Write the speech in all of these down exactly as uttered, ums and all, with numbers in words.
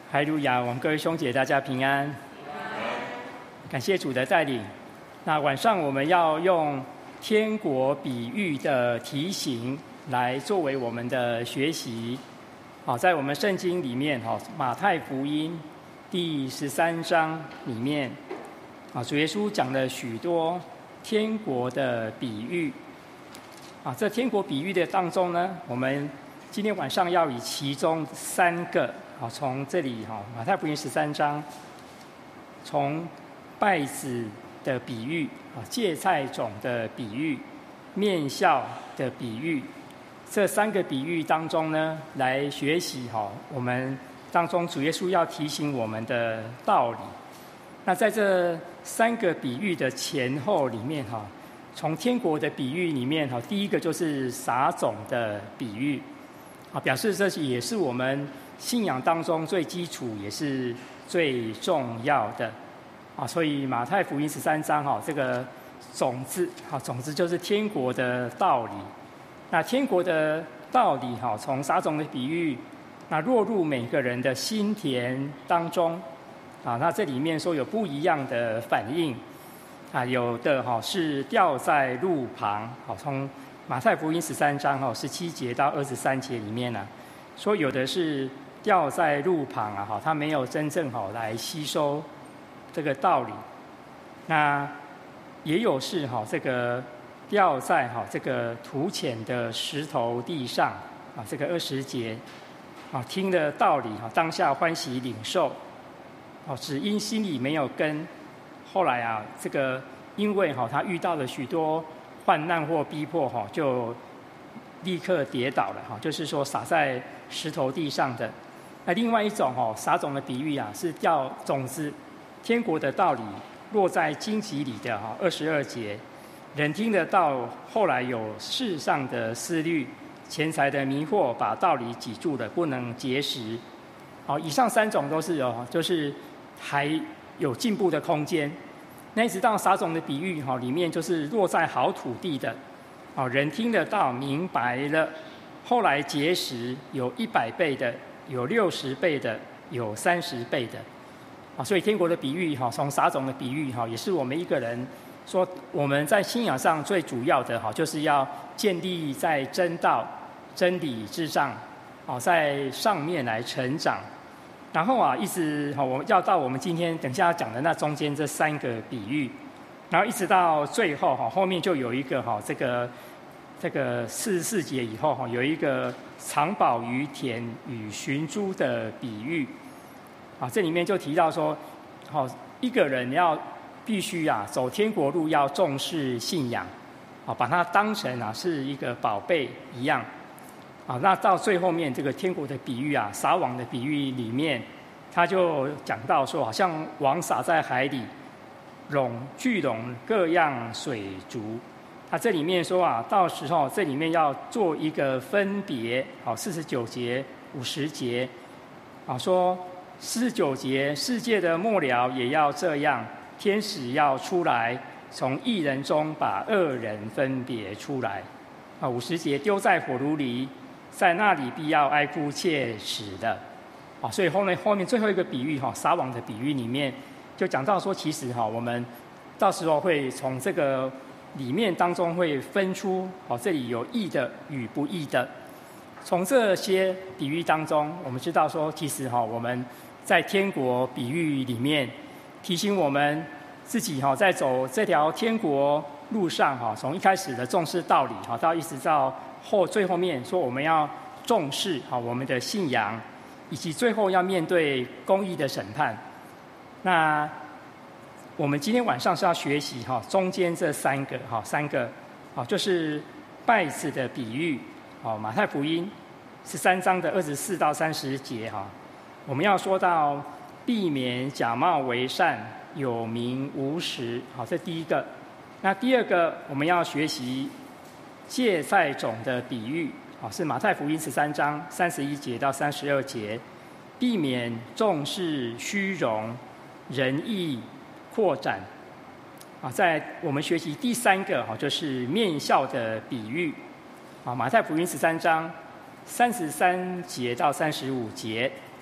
哈利路亚！我们各位兄姐，大家平安。感谢主的带领。那晚上我们要用天国比喻的题型来作为我们的学习。好，在我们圣经里面，哈，马太福音第十三章里面，啊，主耶稣讲了许多天国的比喻。啊，这天国比喻的当中呢，我们今天晚上要以其中三个。好，从这里哈，马太福音十三章，从稗子的比喻啊，芥菜种的比喻，面笑的比喻，这三个比喻当中呢，来学习哈，我们当中主耶稣要提醒我们的道理。那在这三个比喻的前后里面哈，从天国的比喻里面哈，第一个就是撒种的比喻啊，表示这也是我们信仰当中最基础也是最重要的啊，所以马太福音十三章哈，这个种子哈，种子就是天国的道理。那天国的道理哈，从撒种的比喻，那落入每个人的心田当中啊，那这里面说有不一样的反应啊，有的哈是掉在路旁，好，从马太福音十三章哈十七节到二十三节里面呢、啊，说有的是掉在路旁啊，哈，他没有真正好来吸收这个道理。那也有是哈，这个掉在哈这个土浅的石头地上啊，这个二十节啊，听了道理哈，当下欢喜领受，哦，只因心里没有根，后来啊，这个因为哈他遇到了许多患难或逼迫哈，就立刻跌倒了哈，就是说撒在石头地上的。那另外一种哦，撒种的比喻啊，是掉种子，天国的道理落在荆棘里的哈，二十二节，人听得到，后来有世上的思虑、钱财的迷惑，把道理挤住了，不能结实。好，以上三种都是哦，就是还有进步的空间。那一直到撒种的比喻哈，里面就是落在好土地的，哦，人听得到，明白了，后来结实，有一百倍的。有六十倍的，有三十倍的，啊，所以天国的比喻哈，从撒种的比喻哈，也是我们一个人说我们在信仰上最主要的哈，就是要建立在真道、真理之上，啊，在上面来成长，然后啊，一直哈，我们要到我们今天等一下要讲的那中间这三个比喻，然后一直到最后哈，后面就有一个哈，这个这个四十四节以后哈，有一个藏宝于田与寻珠的比喻，啊，这里面就提到说，好，一个人要必须啊走天国路，要重视信仰，啊，把它当成啊是一个宝贝一样，啊，那到最后面这个天国的比喻啊，撒网的比喻里面，他就讲到说，好像网撒在海里，拢聚拢各样水族。他这里面说啊，到时候这里面要做一个分别，好，四十九节、五十节，啊，说四十九节世界的末了也要这样，天使要出来，从义人中把恶人分别出来，啊，五十节丢在火炉里，在那里必要哀哭切齿的，啊，所以后面后面最后一个比喻哈，撒网的比喻里面就讲到说，其实哈，我们到时候会从这个里面当中会分出，哦，这里有义的与不义的。从这些比喻当中，我们知道说，其实哈，我们在天国比喻里面提醒我们自己哈，在走这条天国路上哈，从一开始的重视道理哈，到一直到后最后面说我们要重视哈我们的信仰，以及最后要面对公义的审判。那我们今天晚上是要学习哈中间这三个哈三个啊，就是稗子的比喻，哦，马太福音十三章的二十四到三十节哈，我们要说到避免假冒为善，有名无实，好，这第一个。那第二个我们要学习芥菜种的比喻，好，是马太福音十三章三十一节到三十二节，避免重视虚荣、仁义扩展，啊，在我们学习第三个哈，就是面笑的比喻，啊，马太福音十三章三十三节到三十五节，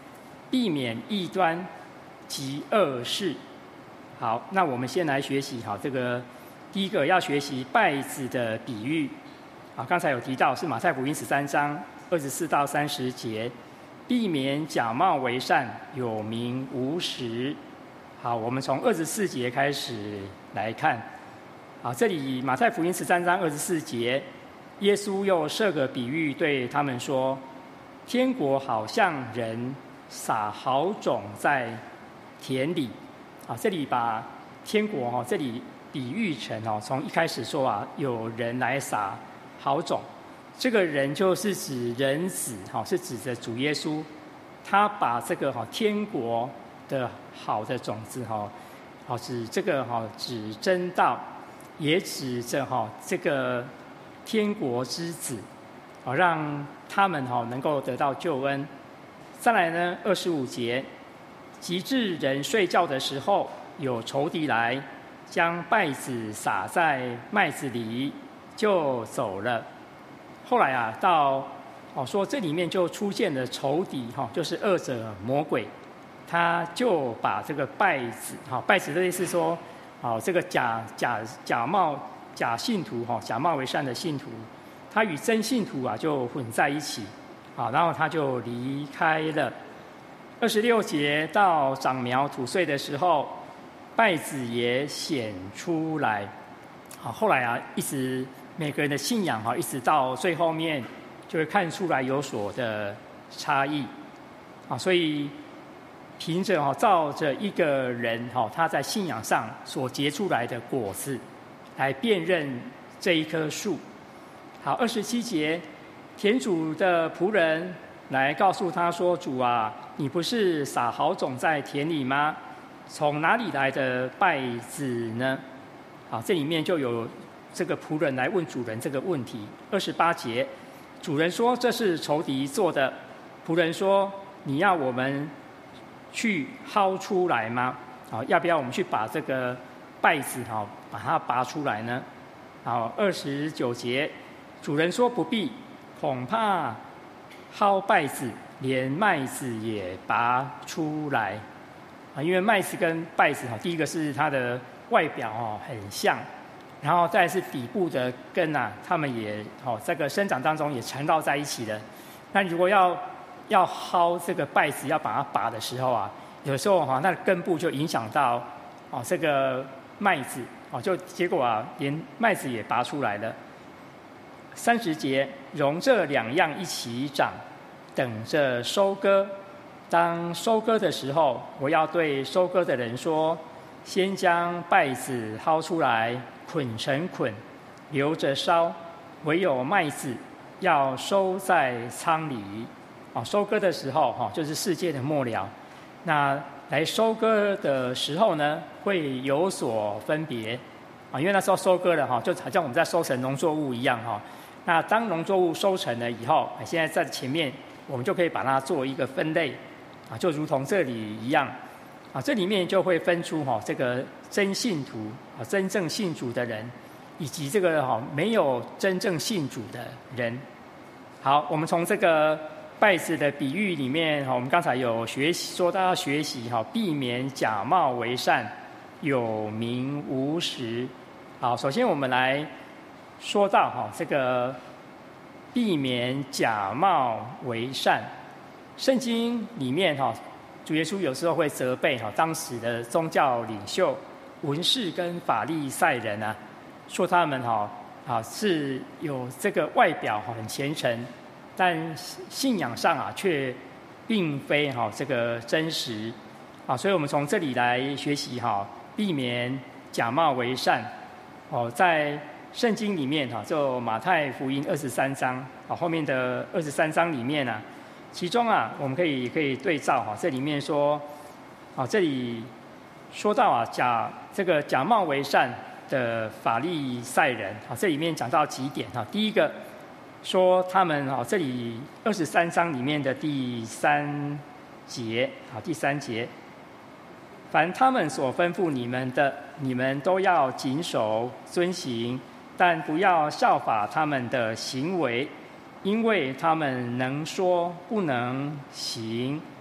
避免异端及恶事。好，那我们先来学习好这个第一个要学习稗子的比喻。啊，刚才有提到是马太福音十三章二十四到三十节，避免假冒为善，有名无实。好，我们从二十四节开始来看。好，这里马太福音十三章二十四节，耶稣又设个比喻对他们说：天国好像人撒好种在田里。啊，这里把天国哈，这里比喻成哦，从一开始说啊，有人来撒好种，这个人就是指人子哈，是指着主耶稣，他把这个哈天国的好的种子哈，好指这个哈指真道，也指着哈这个天国之子，好让他们哈能够得到救恩。再来呢，二十五节。及至人睡觉的时候，有仇敌来，将稗子撒在麦子里，就走了。后来啊，到哦说这里面就出现了仇敌哈，就是恶者魔鬼，他就把这个稗子哈，稗子的意思说，哦这个假假假冒假信徒哈，假冒为善的信徒，他与真信徒啊就混在一起，好，然后他就离开了。二十六节到长苗吐穗的时候，稗子也显出来。好，后来啊，一直每个人的信仰哈，一直到最后面就会看出来有所的差异。啊，所以凭着哈，照着一个人哈，他在信仰上所结出来的果子，来辨认这一棵树。好，二十七节，田主的仆人来告诉他说：“主啊，你不是撒好种在田里吗？从哪里来的稗子呢？”好，这里面就有这个仆人来问主人这个问题。二十八节，主人说：“这是仇敌做的。”仆人说：“你要我们去薅出来吗？好，要不要我们去把这个稗子好把它拔出来呢？”好，二十九节，主人说：“不必，恐怕薅稗子，连麦子也拔出来。”啊，因为麦子跟稗子哈，第一个是它的外表哦很像，然后再来是底部的根啊，它们也哦这个生长当中也缠绕在一起的。那如果要要薅这个稗子，要把它拔的时候啊，有时候哈，那根部就影响到哦这个麦子哦，就结果啊，连麦子也拔出来了。三十节，容这两样一起长，等着收割。当收割的时候，我要对收割的人说：先将稗子薅出来，捆成捆，留着烧；唯有麦子要收在仓里。哦，收割的时候，哈，就是世界的末了。那来收割的时候呢，会有所分别啊，因为那时候收割了哈，就好像我们在收成农作物一样哈。那当农作物收成了以后，现在在前面我们就可以把它做一个分类啊，就如同这里一样啊，这里面就会分出哈这个真信徒啊，真正信主的人，以及这个哈没有真正信主的人。好，我们从这个稗子的比喻里面哈，我们刚才有学习说到要学习哈，避免假冒为善，有名无实。好，首先我们来说到哈这个避免假冒为善，圣经里面哈，主耶稣有时候会责备哈当时的宗教领袖、文士跟法利赛人啊，说他们哈啊是有这个外表哈很虔诚，但信仰上啊却并非哈这个真实啊，所以我们从这里来学习哈，避免假冒为善哦，在圣经里面哈，就马太福音二十三章啊，后面的二十三章里面啊，其中啊，我们可以可以对照哈，这里面说啊，这里说到啊，假这个假冒为善的法利赛人啊，这里面讲到几点哈，第一个说他们啊，这里二十三章里面的第三节啊，第三节。凡他们所吩咐你们的，你们都要谨守遵行，但不要效法他们的行为，因为他们能说不能行。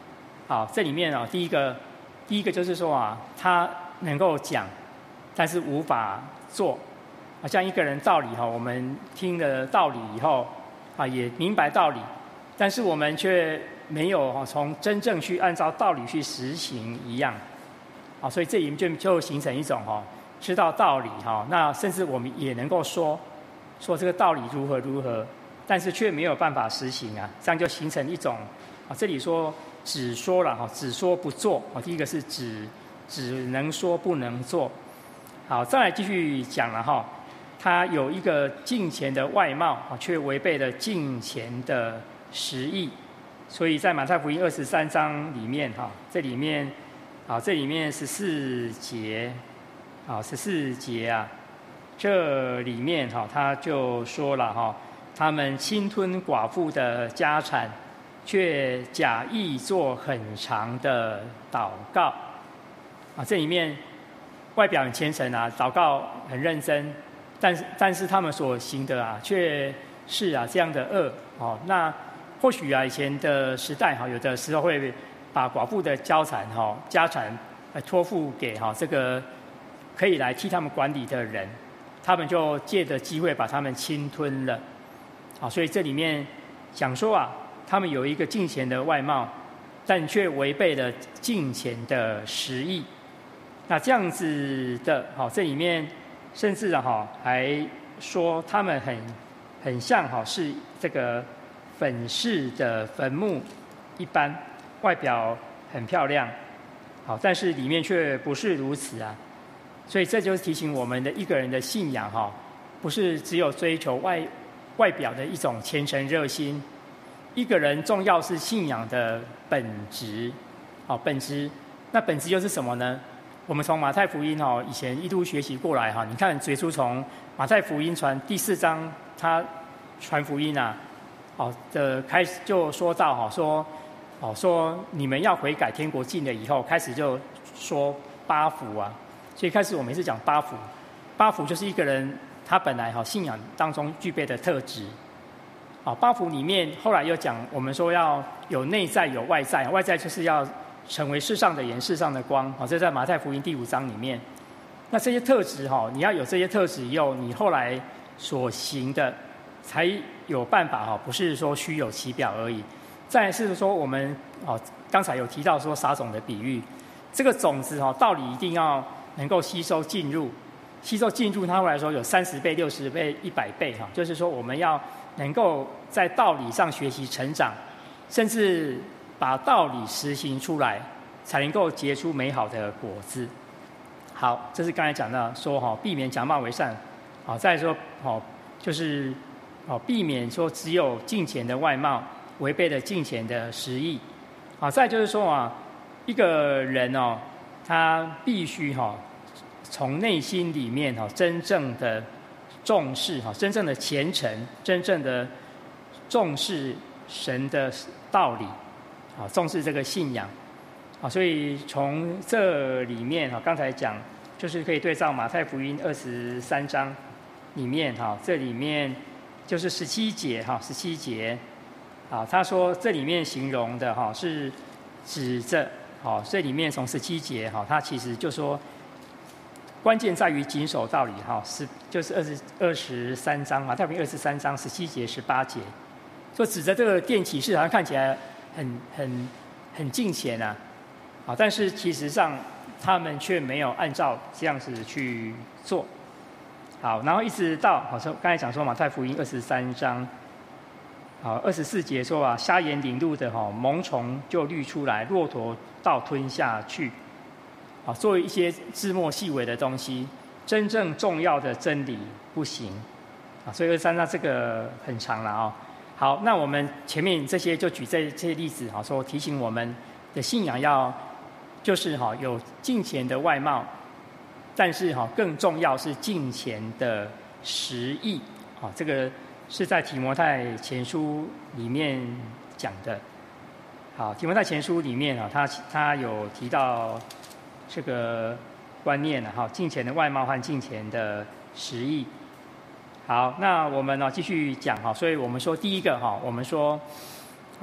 好，这里面啊，第一个，第一个就是说啊，他能够讲，但是无法做。好像一个人道理哈，我们听了道理以后啊，也明白道理，但是我们却没有从真正去按照道理去实行一样。啊，所以这里面就就形成一种哈，知道道理哈，那甚至我们也能够说说这个道理如何如何，但是却没有办法实行啊，这样就形成一种啊，这里说只说了哈，只说不做啊，第一个是只只能说不能做。好，再来继续讲了哈。他有一个敬虔的外貌啊，却违背了敬虔的实意，所以在马太福音二十三章里面哈，这里面啊，这里面十四节啊，十四节啊，这里面哈，他就说了哈，他们侵吞寡妇的家产，却假意做很长的祷告啊，这里面外表很虔诚啊，祷告很认真。但是，但是他们所行的啊，却是啊这样的恶哦。那或许啊，以前的时代哈，有的时候会把寡妇的家产哈、家产呃托付给哈这个可以来替他们管理的人，他们就借着机会把他们侵吞了。啊，所以这里面讲说啊，他们有一个敬虔的外貌，但却违背了敬虔的实意。那这样子的，好，这里面。甚至啊哈还说他们很很像哈是这个粉饰的坟墓一般，外表很漂亮，好，但是里面却不是如此啊。所以这就是提醒我们的一个人的信仰哈，不是只有追求外外表的一种虔诚热心。一个人重要是信仰的本质，好，本质。那本质又是什么呢？我们从马太福音哈以前一路学习过来哈，你看最初从马太福音传第四章，他传福音啊，哦的开始就说到哈说，哦说你们要悔改，天国近了以后，开始就说八福啊，所以开始我们是讲八福，八福就是一个人他本来哈信仰当中具备的特质，啊八福里面后来又讲我们说要有内在有外在，外在就是要成为世上的盐，世上的光。好，这在马太福音第五章里面。那这些特质哈，你要有这些特质以后，你后来所行的才有办法哈，不是说虚有其表而已。再来是说我们哦，刚才有提到说撒种的比喻，这个种子哈，道理一定要能够吸收进入，吸收进入，它后来说有三十倍、六十倍、一百倍哈，就是说我们要能够在道理上学习成长，甚至把道理实行出来，才能够结出美好的果子。好，这是刚才讲到说哈，避免假冒为善。好，再来说好，就是好避免说只有敬虔的外貌，违背了敬虔的实意。好，再就是说啊，一个人哦，他必须哈从内心里面哈真正的重视哈，真正的虔诚，真正的重视神的道理。啊，重视这个信仰，啊，所以从这里面哈，刚才讲就是可以对照马太福音二十三章里面哈，这里面就是十七节哈，十七节，啊，他说这里面形容的哈是指着，好，这里面从十七节哈，他其实就说关键在于谨守道理哈，是就是二十二十三章马太福音二十三章十七节十八节，说指着这个殿启示好像看起来很很很敬虔啊，啊，但是其实上他们却没有按照这样子去做。好，然后一直到好像刚才讲说马太福音二十三章，好二十四节说啊，瞎眼领路的哈，虻虫就滤出来，骆驼倒吞下去，啊，作为一些枝末细微的东西，真正重要的真理不行，啊，所以二十三章这个很长了啊、哦。好，那我们前面这些就举这这些例子，哈，说提醒我们的信仰要就是哈有敬虔的外貌，但是哈更重要是敬虔的实意，啊，这个是在提摩太前书里面讲的。好，提摩太前书里面啊，他他有提到这个观念啊，哈，敬虔的外貌和敬虔的实意。好，那我们呢继续讲哈，所以我们说第一个哈，我们说啊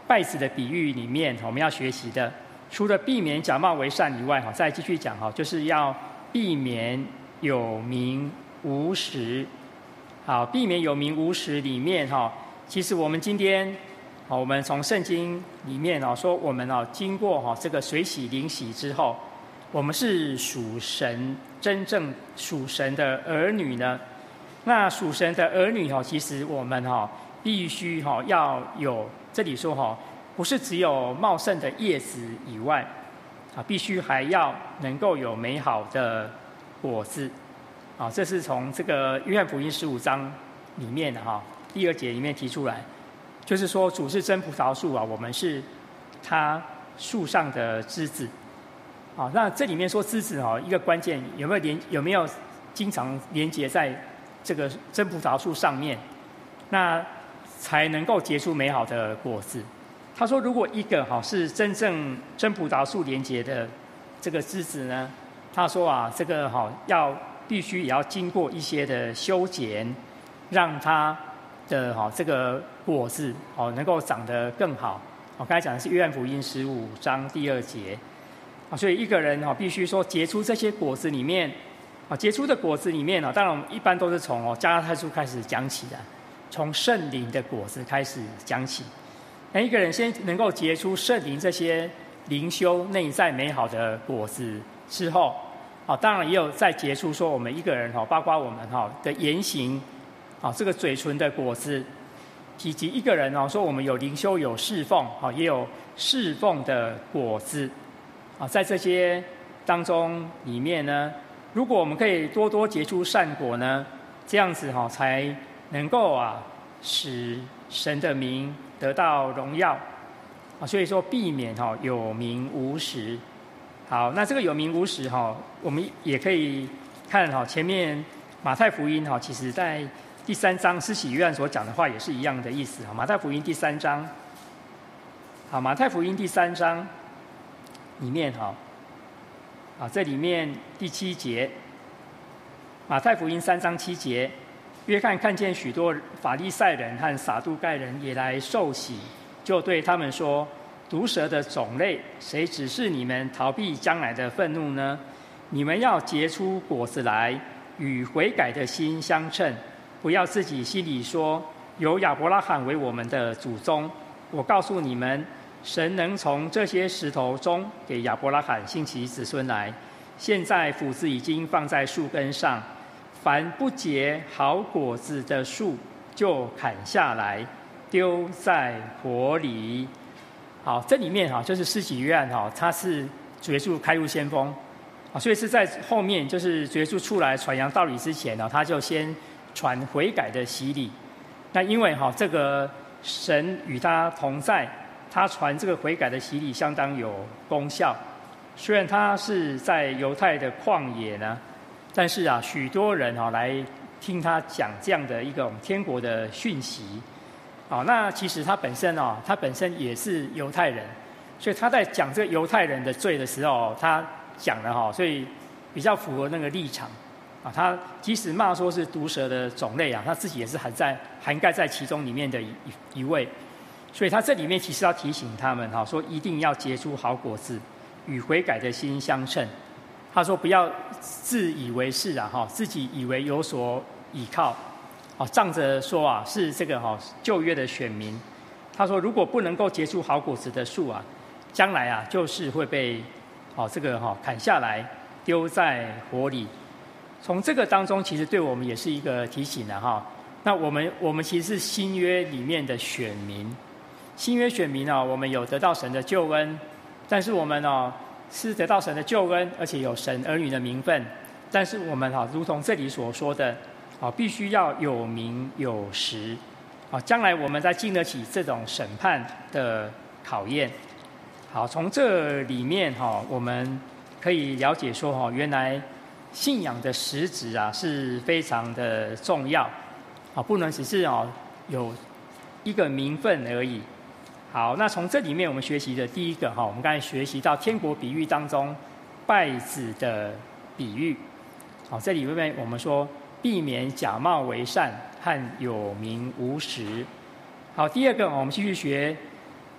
稗子的比喻里面，我们要学习的，除了避免假冒为善以外，哈，再继续讲哈，就是要避免有名无实。好，避免有名无实里面哈，其实我们今天，我们从圣经里面哦说，我们哦经过哈这个水洗灵洗之后，我们是属神真正属神的儿女呢。那属神的儿女哈，其实我们哈必须哈要有。这里说哈，不是只有茂盛的叶子以外，啊，必须还要能够有美好的果子，啊，这是从这个约翰福音十五章里面的哈第二节里面提出来，就是说主是真葡萄树啊，我们是他树上的枝子，啊，那这里面说枝子哈，一个关键有没有连有没有经常连接在这个真葡萄树上面，那才能够结出美好的果子。他说，如果一个哈是真正真葡萄树连结的这个枝子呢，他说啊，这个哈要必须也要经过一些的修剪，让它的哈这个果子哦能够长得更好。我刚才讲的是约翰福音十五章第二节啊，所以一个人哈必须说结出这些果子里面啊，结出的果子里面啊，当然我们一般都是从哦加拉太书开始讲起的。从圣灵的果子开始讲起，那一个人先能够结出圣灵这些灵修内在美好的果子之后，啊，当然也有在结出说我们一个人哈，包括我们哈的言行，啊，这个嘴唇的果子，以及一个人哦说我们有灵修有侍奉，啊，也有侍奉的果子，啊，在这些当中里面呢，如果我们可以多多结出善果呢，这样子哈才能够啊，使神的名得到荣耀啊，所以说避免哈有名无实。好，那这个有名无实哈，我们也可以看哈前面马太福音哈，其实在第三章施洗约翰所讲的话也是一样的意思哈。马太福音第三章，好，马太福音第三章里面哈，啊这里面第七节，马太福音三章七节。约翰看见许多法利赛人和撒都该人也来受洗，就对他们说：毒蛇的种类，谁指示你们逃避将来的愤怒呢？你们要结出果子来，与悔改的心相称，不要自己心里说：有亚伯拉罕为我们的祖宗。我告诉你们，神能从这些石头中给亚伯拉罕兴起子孙来。现在斧子已经放在树根上。凡不结好果子的树，就砍下来，丢在火里。好，这里面哈就是施洗约翰哈，他是主耶稣开路先锋啊，所以是在后面就是主耶稣出来传扬道理之前呢，他就先传悔改的洗礼。那因为哈这个神与他同在，他传这个悔改的洗礼相当有功效。虽然他是在犹太的旷野呢。但是啊，许多人啊来听他讲这样的一个天国的讯息，啊，那其实他本身啊，他本身也是犹太人，所以他在讲这个犹太人的罪的时候，他讲了哈，所以比较符合那个立场，啊，他即使骂说是毒蛇的种类啊，他自己也是含在涵盖在其中里面的一一位，所以他这里面其实要提醒他们哈，说一定要结出好果子，与悔改的心相称。他说：“不要自以为是啊，哈，自己以为有所倚靠，啊，仗着说啊是这个哈旧约的选民。他说，如果不能够结出好果子的树啊，将来啊就是会被哦这个哈砍下来，丢在火里。从这个当中，其实对我们也是一个提醒了哈。那我们我们其实是新约里面的选民，新约选民啊，我们有得到神的救恩，但是我们呢？”是得到神的救恩，而且有神儿女的名分，但是我们哈，如同这里所说的，啊，必须要有名有实，啊，将来我们再经得起这种审判的考验。好，从这里面哈，我们可以了解说哈，原来信仰的实质啊是非常的重要，啊，不能只是哦有一个名分而已。好，那从这里面我们学习的第一个哈，我们刚才学习到天国比喻当中稗子的比喻。好，这里面我们说避免假冒为善和有名无实。好，第二个我们继续学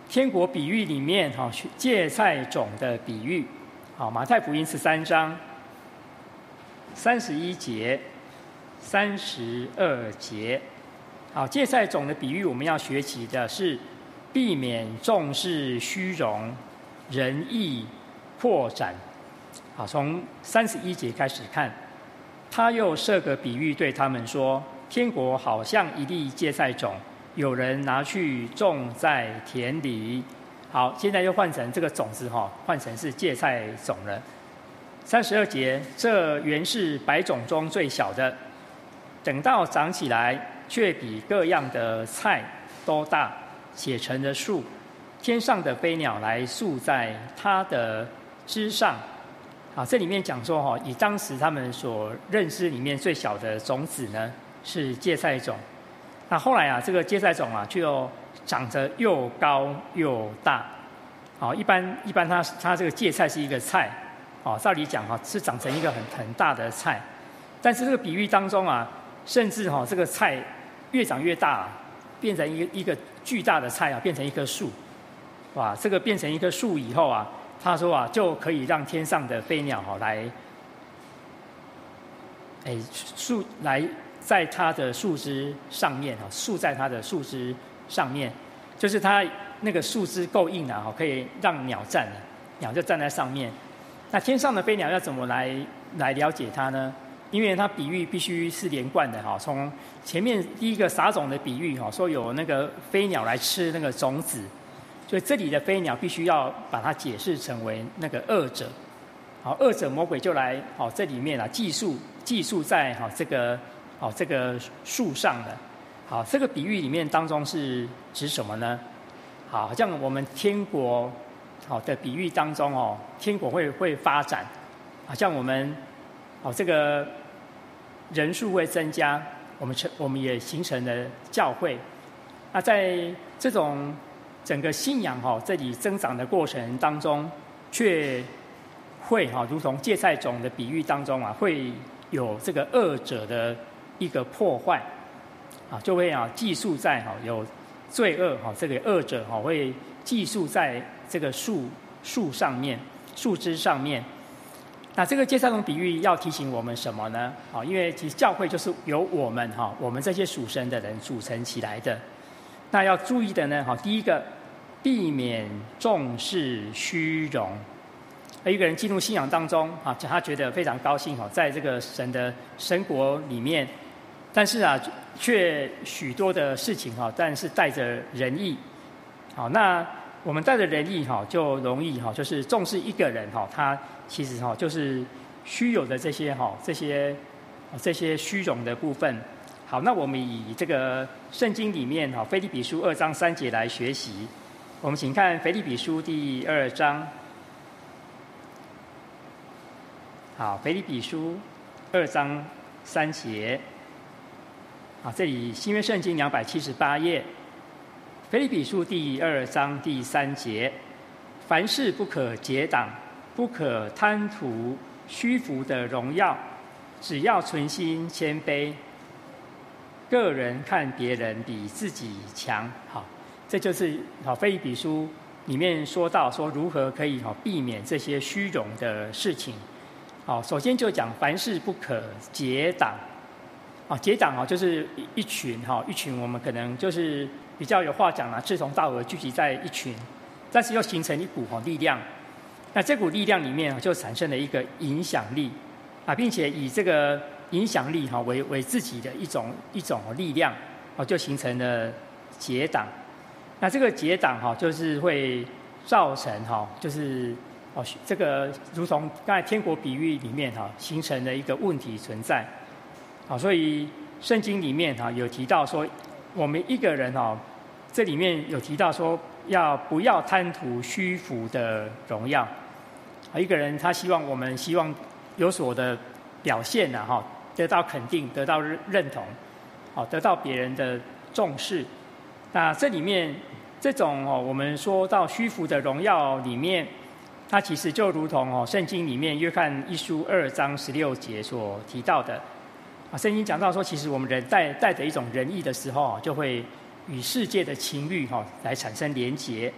天国比喻里面哈芥菜种的比喻，好，马太福音十三章三十一节、三十二节。好，芥菜种的比喻，我们要学习的是避免重视虚荣、仁义扩展。好，从三十一节开始看，他又设个比喻对他们说：天国好像一粒芥菜种，有人拿去种在田里。好，现在又换成这个种子哈，换成是芥菜种了。三十二节，这原是百种中最小的，等到长起来，却比各样的菜都大，且成了树，天上的飞鸟来宿在它的枝上。好，这里面讲说哈，以当时他们所认知里面最小的种子呢，是芥菜种。那后来啊，这个芥菜种啊，就长得又高又大。好，一般一般它它这个芥菜是一个菜，哦，照理讲哈是长成一个很很大的菜，但是这个比喻当中啊，甚至哈这个菜越长越大，变成一个一个巨大的菜啊，变成一棵树。哇，这个变成一棵树以后啊，他说啊，就可以让天上的飞鸟哈来，哎树来在它的树枝上面哈，树在它的树枝上面，就是它那个树枝够硬啊，可以让鸟站，鸟就站在上面。那天上的飞鸟要怎么来来了解它呢？因为它比喻必须是连贯的哈，从前面第一个撒种的比喻哈，说有那个飞鸟来吃那个种子，所以这里的飞鸟必须要把它解释成为那个恶者。好，恶者魔鬼就来好这里面啊寄宿寄宿在好这个好这个树上的。好，这个比喻里面当中是指什么呢？好，像我们天国好的比喻当中哦，天国会会发展，好像我们好这个人数会增加，我们成我们也形成了教会。那在这种整个信仰哈这里增长的过程当中，却会哈如同芥菜种的比喻当中啊，会有这个恶者的一个破坏啊，就会啊寄宿在哈有罪恶哈这个恶者哈会寄宿在这个树树上面树枝上面。那这个芥菜种比喻要提醒我们什么呢？啊，因为其实教会就是由我们哈我们这些属神的人组成起来的。那要注意的呢，哈，第一个，避免重视虚荣。一个人进入信仰当中啊，他觉得非常高兴哈，在这个神的神国里面，但是啊，却许多的事情哈，但是带着仁义。好，那我们带着仁义哈，就容易哈，就是重视一个人哈，他其实哈就是虚有的这些哈这些这些虚荣的部分。好，那我们以这个圣经里面哈腓立比书二章三节来学习。我们请看腓立比书第二章。好，腓立比书二章三节。好，这里新约圣经两百七十八页。腓立比书第二章第三节，凡事不可结党，不可贪图虚浮的荣耀，只要存心谦卑，个人看别人比自己强。好，这就是好腓立比书里面说到说如何可以好避免这些虚荣的事情。好，首先就讲凡事不可结党。啊，结党啊，就是一群哈，一群我们可能就是比较有话讲啊，志同道合聚集在一群，但是又形成一股哈力量。那这股力量里面就产生了一个影响力啊，并且以这个影响力哈为为自己的一种一种力量，哦，就形成了结党。那这个结党哈，就是会造成哈，就是哦这个如同刚才天国比喻里面哈形成的一个问题存在。好，所以圣经里面哈有提到说，我们一个人哈，这里面有提到说，要不要贪图虚浮的荣耀？啊，一个人他希望我们希望有所的表现呐，哈，得到肯定，得到认同，好，得到别人的重视。那这里面这种哦，我们说到虚浮的荣耀里面，它其实就如同哦，圣经里面约翰一书二章十六节所提到的。啊，圣经讲到说，其实我们人带带着一种仁义的时候，就会与世界的情欲哈来产生连结。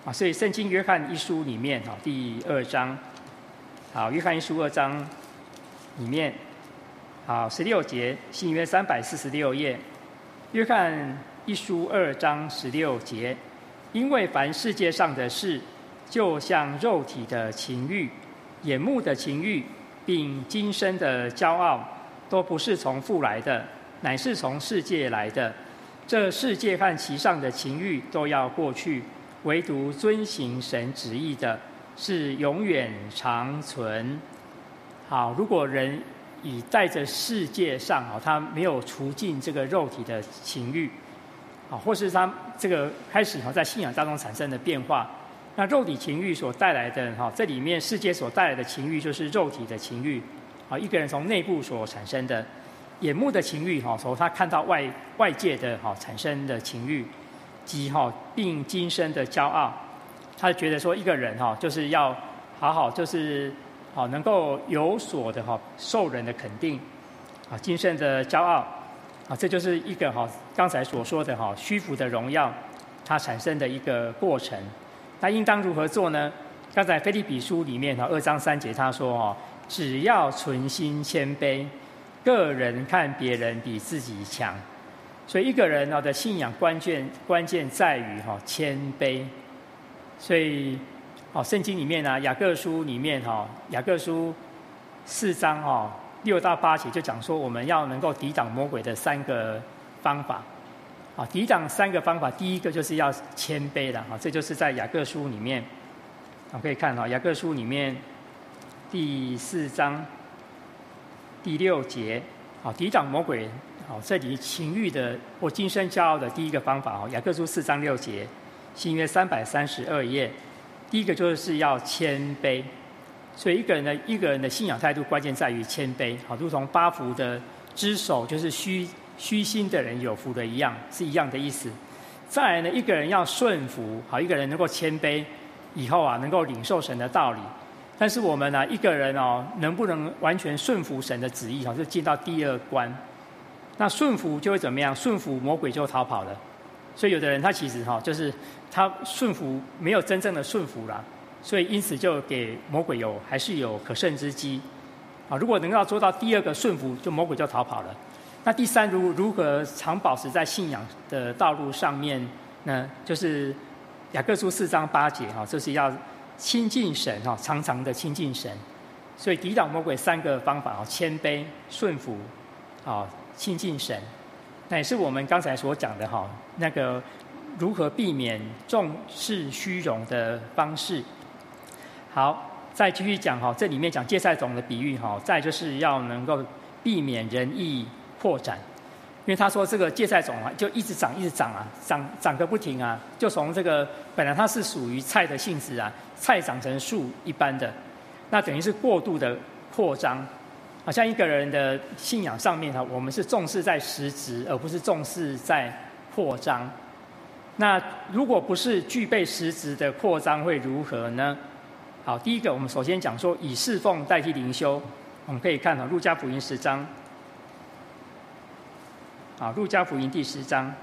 啊，所以圣经约翰一书里面啊，第二章，好，约翰一书二章里面，好，十六节，新约三百四十六页，约翰一书二章十六节，因为凡世界上的事，就像肉体的情欲、眼目的情欲，并今生的骄傲，都不是从父来的，乃是从世界来的。这世界和其上的情欲都要过去，唯独遵行神旨意的，是永远长存。好，如果人以在这世界上啊，他没有除尽这个肉体的情欲，啊，或是他这个开始哈在信仰当中产生的变化，那肉体情欲所带来的哈，这里面世界所带来的情欲就是肉体的情欲，啊，一个人从内部所产生的。眼目的情欲哈，从他看到外外界的哈产生的情欲，及哈并今生的骄傲，他觉得说一个人哈就是要好好就是好能够有所的哈受人的肯定，啊今生的骄傲，啊这就是一个哈刚才所说的哈虚浮的荣耀，它产生的一个过程。那应当如何做呢？刚才腓立比书里面哈二章三节他说哈，只要存心谦卑。个人看别人比自己强，所以一个人的信仰关键关键在于哈谦卑。所以，哦，圣经里面呢，雅各书里面哈，雅各书四章哈六到八节就讲说，我们要能够抵挡魔鬼的三个方法。啊，抵挡三个方法，第一个就是要谦卑了哈，这就是在雅各书里面，我可以看哈，雅各书里面第四章。第六节，好，抵挡魔鬼，好，这里情欲的或今生骄傲的第一个方法，雅各书四章六节，新约三百三十二页，第一个就是要谦卑。所以一个人的一个人的信仰态度，关键在于谦卑，好，如同八福的之首就是虚虚心的人有福的一样，是一样的意思。再来呢，一个人要顺服，好，一个人能够谦卑，以后啊，能够领受神的道理。但是我们呢、啊，一个人哦，能不能完全顺服神的旨意，就进到第二关。那顺服就会怎么样？顺服魔鬼就逃跑了。所以有的人他其实哈，就是他顺服没有真正的顺服啦，所以因此就给魔鬼有还是有可乘之机。啊，如果能够做到第二个顺服，就魔鬼就逃跑了。那第三，如如何常保持在信仰的道路上面呢？就是雅各书四章八节哈，这是要。亲近神哈，常常的亲近神，所以抵挡魔鬼三个方法哦：谦卑、顺服，啊，亲近神。那也是我们刚才所讲的哈，那个如何避免重视虚荣的方式。好，再继续讲哈，这里面讲芥菜种的比喻哈，再就是要能够避免仁义扩展。因为他说这个芥菜种啊，就一直长，一直长啊，长长个不停啊，就从这个本来它是属于菜的性质啊，菜长成树一般的，那等于是过度的扩张。好像一个人的信仰上面哈，我们是重视在实质，而不是重视在扩张。那如果不是具备实质的扩张，会如何呢？好，第一个我们首先讲说以侍奉代替灵修，我们可以看哈路加福音十章。好，路加福音第十章。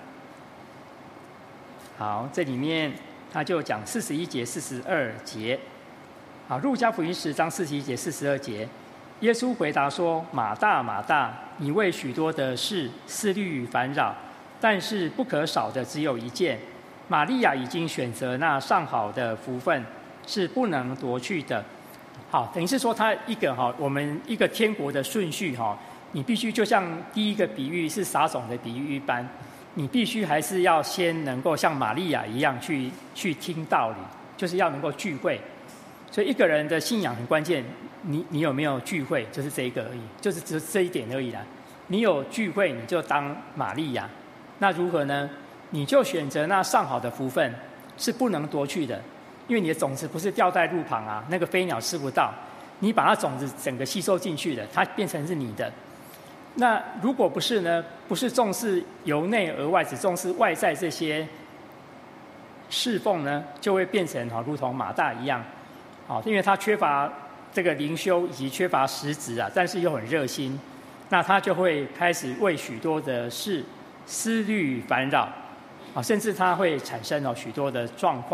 好，这里面他就讲四十一节、四十二节。好，路加福音十章四十一节、四十二节，耶稣回答说：“马大，马大，你为许多的事思虑烦扰，但是不可少的只有一件。玛利亚已经选择那上好的福分，是不能夺去的。”好，等于是说他一个哈，我们一个天国的顺序哈。你必须就像第一个比喻是撒种的比喻一般，你必须还是要先能够像玛利亚一样去去听道理，就是要能够聚会。所以一个人的信仰很关键，你你有没有聚会，就是这一个而已，就是只这一点而已啦。你有聚会，你就当玛利亚。那如何呢？你就选择那上好的福分，是不能夺去的，因为你的种子不是掉在路旁啊，那个飞鸟吃不到，你把它种子整个吸收进去了，它变成是你的。那如果不是呢？不是重视由内而外，只重视外在这些侍奉呢，就会变成哈，如同马大一样，啊，因为他缺乏这个灵修以及缺乏实质啊，但是又很热心，那他就会开始为许多的事思虑烦扰，啊，甚至他会产生了许多的状况。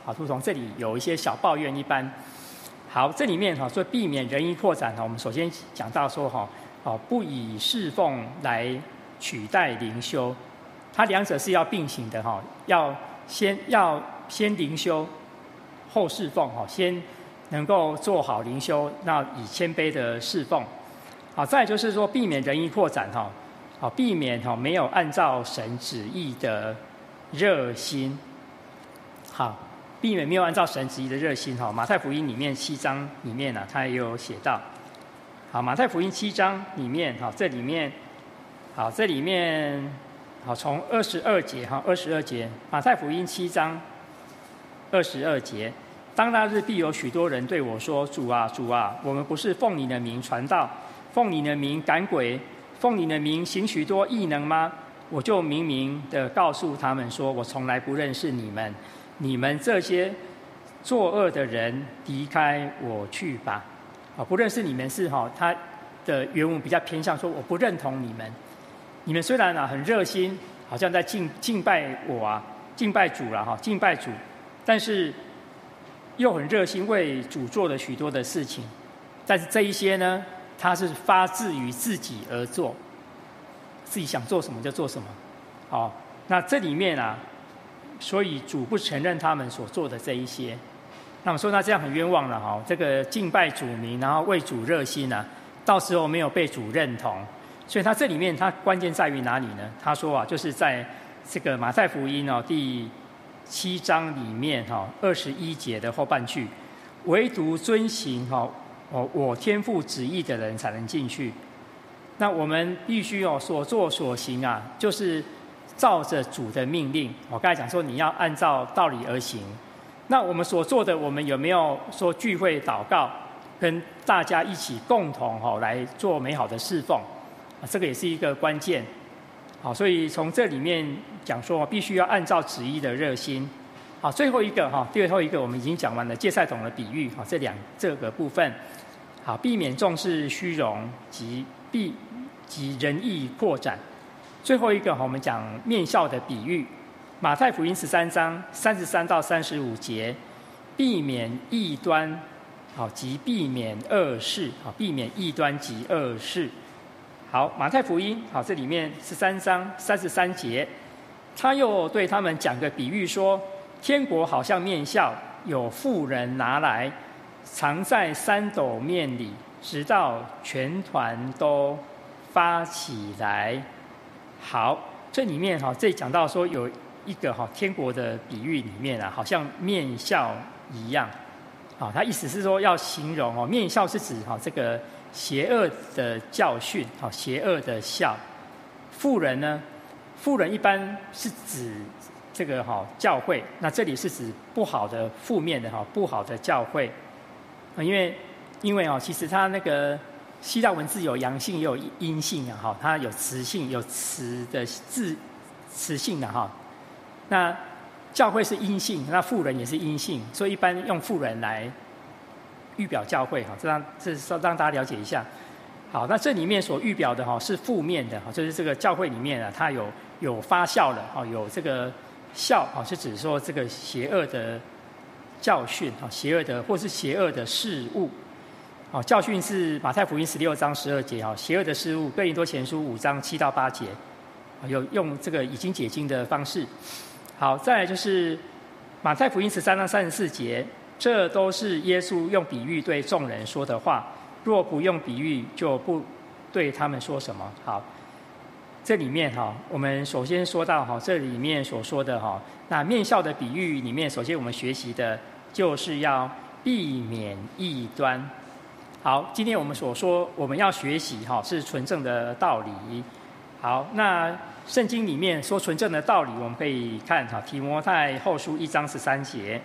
好，如同这里有一些小抱怨一般。好，这里面哈说避免仁义扩展哈，我们首先讲到说哈，哦不以侍奉来取代灵修，它两者是要并行的哈，要先要先灵修后侍奉哈，先能够做好灵修，那以谦卑的侍奉。好，再来就是说避免仁义扩展哈，好避免哈没有按照神旨意的热心，好。避免没有按照神旨意的热心哈，马太福音里面七章里面呢、啊，它也有写到。好，马太福音七章里面哈，这里面好，这里面好从二十二节哈，二十二节，马太福音七章二十二节，当那日必有许多人对我说：“主啊，主啊，我们不是奉你的名传道，奉你的名赶鬼，奉你的名行许多异能吗？”我就明明的告诉他们说：“我从来不认识你们。”你们这些作恶的人，离开我去吧！啊，不认识你们是哈，他的原文比较偏向说我不认同你们。你们虽然啊很热心，好像在敬敬拜我啊，敬拜主了哈，敬拜主，但是又很热心为主做了许多的事情。但是这一些呢，他是发自于自己而做，自己想做什么就做什么。好，那这里面啊。所以主不承认他们所做的这一些，那么说那这样很冤枉了哈。这个敬拜主名，然后为主热心啊，到时候没有被主认同，所以他这里面他关键在于哪里呢？他说啊，就是在这个马太福音哦第七章里面哈二十一节的后半句，唯独遵行哈我我天父旨意的人才能进去。那我们必须哦所作所行啊，就是。照着主的命令，我刚才讲说你要按照道理而行。那我们所做的，我们有没有说聚会祷告，跟大家一起共同哈来做美好的侍奉？啊，这个也是一个关键。好，所以从这里面讲说，必须要按照旨意的热心。好，最后一个哈，最后一个我们已经讲完了芥菜种的比喻，哈，这两这个部分，好，避免重视虚荣及避及仁义扩展。最后一个，我们讲面笑的比喻，马太福音十三章三十三到三十五节，避免异端，好及避免恶事，好避免异端及恶事。好，马太福音好这里面十三章三十三节，他又对他们讲个比喻说，天国好像面笑，有妇人拿来，藏在三斗面里，直到全团都发起来。好，这里面哈，这讲到说有一个哈天国的比喻里面啊，好像面笑一样，啊，他意思是说要形容哦，面笑是指哈这个邪恶的教训，好邪恶的笑。妇人呢，妇人一般是指这个哈教会，那这里是指不好的、负面的哈不好的教会，啊，因为因为哦，其实他那个。希腊文字有阳性也有阴性啊，哈，它有词性有词的字词性的哈。那教会是阴性，那妇人也是阴性，所以一般用妇人来预表教会哈，这让这让让大家了解一下。好，那这里面所预表的哈是负面的哈，就是这个教会里面啊，它有有发酵了哈，有这个笑啊，是指说这个邪恶的教训啊，邪恶的或是邪恶的事物。好，教训是马太福音十六章十二节，哈，邪恶的事物；哥林多前书五章七到八节，有用这个已经解经的方式。好，再来就是马太福音十三章三十四节，这都是耶稣用比喻对众人说的话。若不用比喻，就不对他们说什么。好，这里面哈，我们首先说到哈，这里面所说的哈，那面笑的比喻里面，首先我们学习的就是要避免异端。好，今天我们所说我们要学习哈是纯正的道理。好，那圣经里面说纯正的道理，我们可以看哈提摩太后书一章十三节。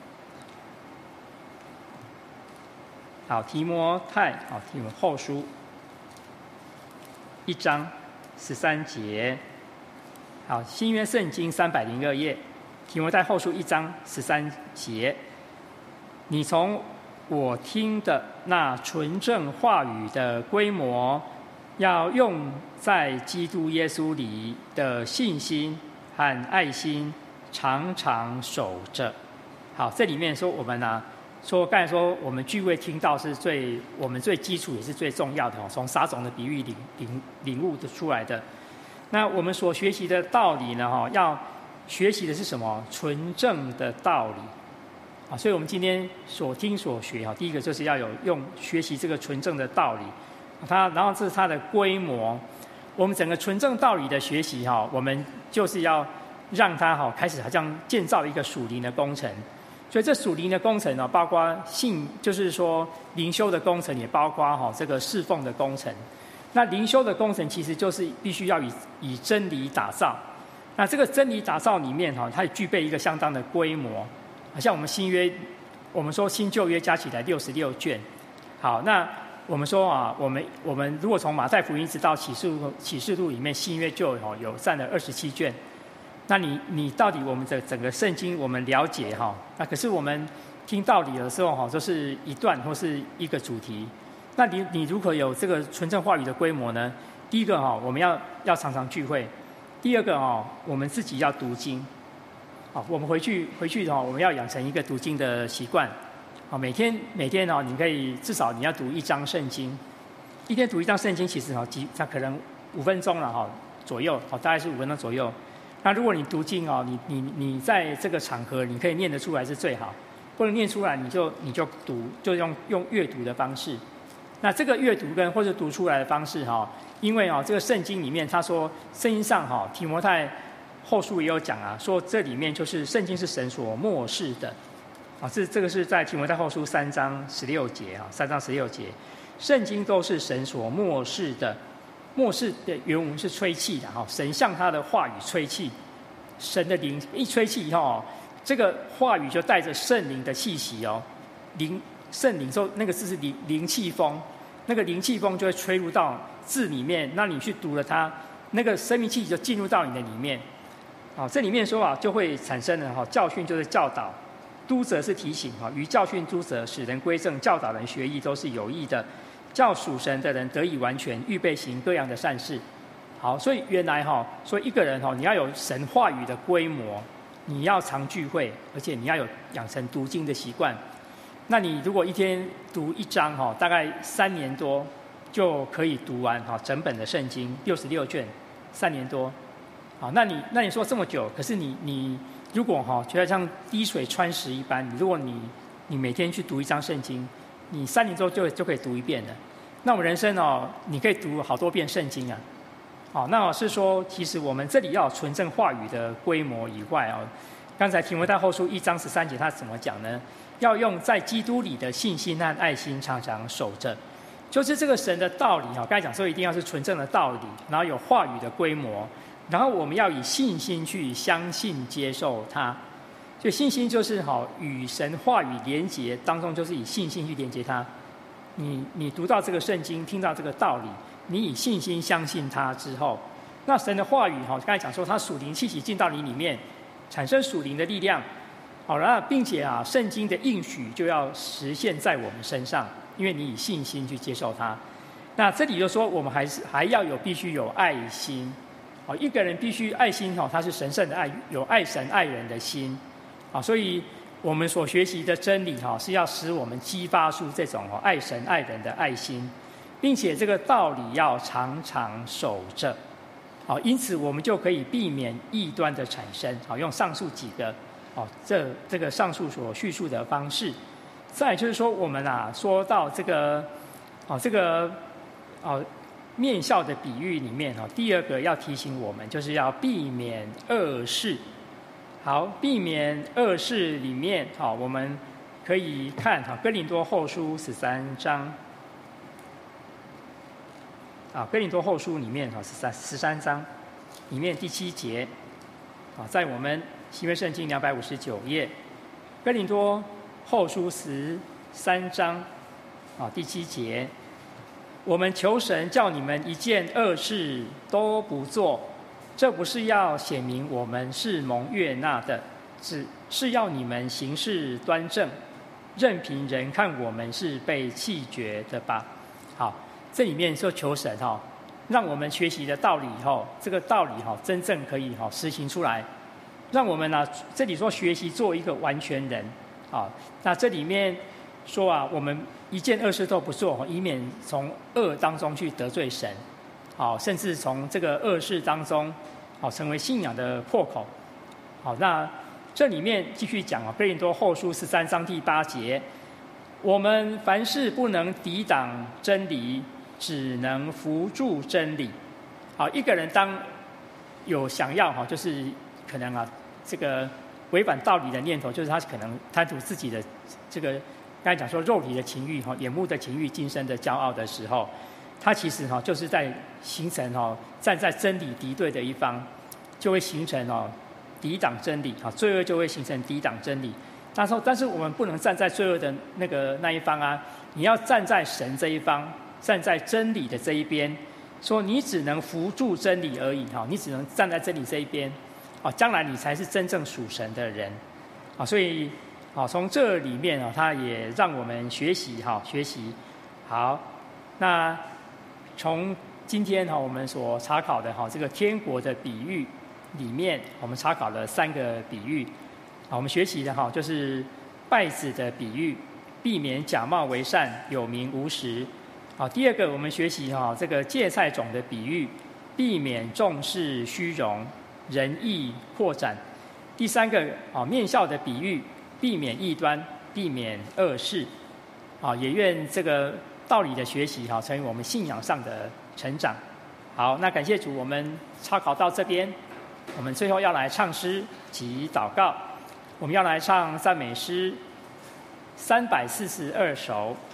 好，提摩太好提摩后书一章十三节。好，新约圣经三百零二页，提摩太后书一章十三节。你从我听的那纯正话语的规模，要用在基督耶稣里的信心和爱心，常常守着。 好，这里面说我们啊，说刚才说我们聚会听到是最我们最基础也是最重要的哦，从撒种的比喻领领领悟的出来的。那我们所学习的道理呢，哈，要学习的是什么？纯正的道理。啊，所以我们今天所听所学哈，第一个就是要有用学习这个纯正的道理，它然后这是它的规模。我们整个纯正道理的学习哈，我们就是要让它哈开始好像建造一个属灵的工程。所以这属灵的工程呢，包括信，就是说灵修的工程，也包括哈这个侍奉的工程。那灵修的工程其实就是必须要以以真理打造。那这个真理打造里面哈，它也具备一个相当的规模。像我们新约，我们说新旧约加起来六十六卷。好，那我们说啊，我们我们如果从马太福音一直到启示录，启示录里面新约就有有占了二十七卷。那你你到底我们的整个圣经我们了解哈？那可是我们听道理的时候哈，都是一段或是一个主题。那你你如何有这个纯正话语的规模呢？第一个哈，我们要要常常聚会；第二个哈，我们自己要读经。好，我们回去回去哈，我们要养成一个读经的习惯。好，每天每天哦，你可以至少你要读一章圣经，一天读一章圣经，其实哈，几它可能五分钟了哈左右，好，大概是五分钟左右。那如果你读经哦，你你你在这个场合你可以念得出来是最好，不能念出来你就你就读，就用用阅读的方式。那这个阅读跟或者读出来的方式哈，因为哦这个圣经里面他说圣经上哈提摩太后书也有讲啊，说这里面就是圣经是神所默示的，啊这这个是在提摩太后书三章十六节啊，三章十六节，圣经都是神所默示的。默示的原文是吹气的哈，神向他的话语吹气，神的灵一吹气以后，这个话语就带着圣灵的气息哦，灵圣灵说那个字是灵灵气风，那个灵气风就会吹入到字里面，那你去读了它，那个生命气就进入到你的里面。好，这里面说啊，就会产生了哈，教训就是教导，督责是提醒哈，于教训、督责、使人归正、教导人学义都是有益的。叫属神的人得以完全，预备行各样的善事。好，所以原来哈，所以一个人哈，你要有神话语的规模，你要常聚会，而且你要有养成读经的习惯。那你如果一天读一章哈，大概三年多就可以读完哈整本的圣经六十六卷，三年多。好，那你那你说这么久，可是你你如果哈觉得像滴水穿石一般，如果你你每天去读一章圣经。你三年之后就就可以读一遍了。那我们人生哦，你可以读好多遍圣经啊。好，那是说，其实我们这里要有纯正话语的规模以外哦，刚才提摩太后书一章十三节他怎么讲呢？要用在基督里的信心和爱心常常守着，就是这个神的道理哈。刚才讲说一定要是纯正的道理，然后有话语的规模，然后我们要以信心去相信接受它。所以信心就是好与神话语连结当中，就是以信心去连接它。你你读到这个圣经，听到这个道理，你以信心相信它之后，那神的话语哈，刚才讲说，它属灵气息进到你里面，产生属灵的力量。好了，并且啊，圣经的应许就要实现在我们身上，因为你以信心去接受它。那这里就说，我们还是还要有必须有爱心。好，一个人必须爱心哈，他是神圣的爱，有爱神爱人的心。啊，所以我们所学习的真理哈，是要使我们激发出这种爱神爱人的爱心，并且这个道理要常常守着。好，因此我们就可以避免异端的产生。好，用上述几个，哦，这这个上述所叙述的方式。再来就是说，我们啊说到这个，哦，这个，哦，面笑的比喻里面哈，第二个要提醒我们，就是要避免恶事。好，避免恶事里面，好，我们可以看哈哥林多后书十三章，啊，哥林多后书里面哈十三十三章里面第七节，啊，在我们新约圣经两百五十九页，哥林多后书十三章，啊第七节，我们求神叫你们一件恶事都不做。这不是要显明我们是蒙悦纳的，只是要你们行事端正，任凭人看我们是被弃绝的吧。好，这里面说求神哈，让我们学习的道理以后，这个道理哈真正可以哈实行出来。 让我们呢、啊，这里说学习做一个完全人，啊，那这里面说啊，我们一件恶事都不做，以免从恶当中去得罪神，好，甚至从这个恶事当中，好，成为信仰的破口。好，那这里面继续讲啊，哥林多后书十三章第八节，我们凡事不能抵挡真理，只能扶助真理。好，一个人当有想要哈，就是可能啊，这个违反道理的念头，就是他可能贪图自己的这个刚才讲说肉体的情欲哈，眼目的情欲，今生的骄傲的时候，他其实哈就是在形成哈站在真理敌对的一方，就会形成哦抵挡真理哈，罪恶就会形成抵挡真理。但是但是我们不能站在罪恶的那个那一方啊，你要站在神这一方，站在真理的这一边。说你只能扶助真理而已哈，你只能站在真理这一边，啊，将来你才是真正属神的人，啊，所以啊，从这里面啊，他也让我们学习哈，学习好。那从今天哈我们所查考的哈这个天国的比喻里面，我们查考了三个比喻，啊，我们学习的哈就是稗子的比喻，避免假冒为善，有名无实。好，第二个我们学习哈这个芥菜种的比喻，避免重视虚荣，仁义扩展。第三个啊面笑的比喻，避免异端，避免恶事。啊，也愿这个道理的学习哈成为我们信仰上的成长。好，那感谢主，我们查考到这边，我们最后要来唱诗及祷告。我们要来唱赞美诗三百四十二首。